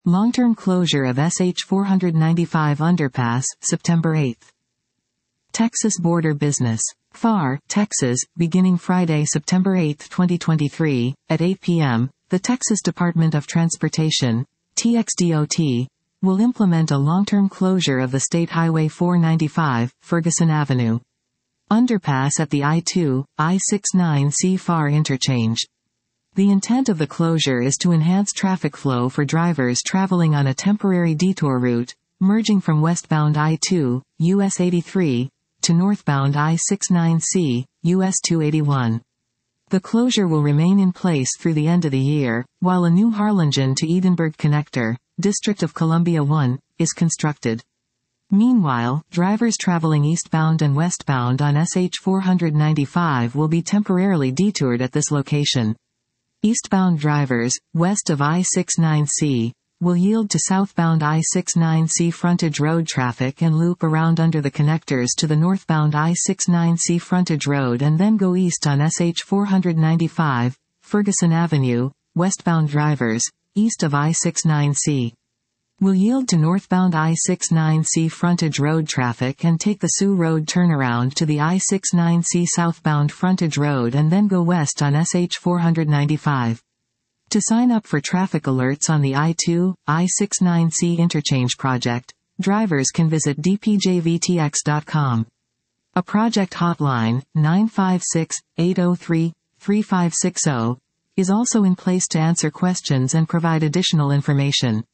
Long-term closure of SH 495 underpass, September 8. Texas border business. Pharr, Texas, beginning Friday, September 8, 2023, at 8 p.m., the Texas Department of Transportation, TXDOT, will implement a long-term closure of the State Highway 495, Ferguson Avenue underpass at the I-2, I-69C Pharr interchange. The intent of the closure is to enhance traffic flow for drivers traveling on a temporary detour route, merging from westbound I-2, US 83, to northbound I-69C, US 281. The closure will remain in place through the end of the year, while a new Harlingen to Edinburgh connector, District of Columbia 1, is constructed. Meanwhile, drivers traveling eastbound and westbound on SH 495 will be temporarily detoured at this location. Eastbound drivers, west of I-69C, will yield to southbound I-69C frontage road traffic and loop around under the connectors to the northbound I-69C frontage road and then go east on SH 495, Ferguson Avenue. Westbound drivers, east of I-69C, will yield to northbound I-69C frontage road traffic and take the Sioux Road turnaround to the I-69C southbound frontage road and then go west on SH 495. To sign up for traffic alerts on the I-2, I-69C interchange project, drivers can visit dpjvtx.com. A project hotline, 956-803-3560, is also in place to answer questions and provide additional information.